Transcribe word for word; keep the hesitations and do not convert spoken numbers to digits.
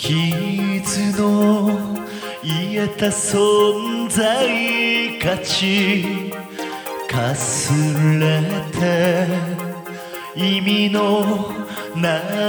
傷の癒えた存在価値かすれて意味のない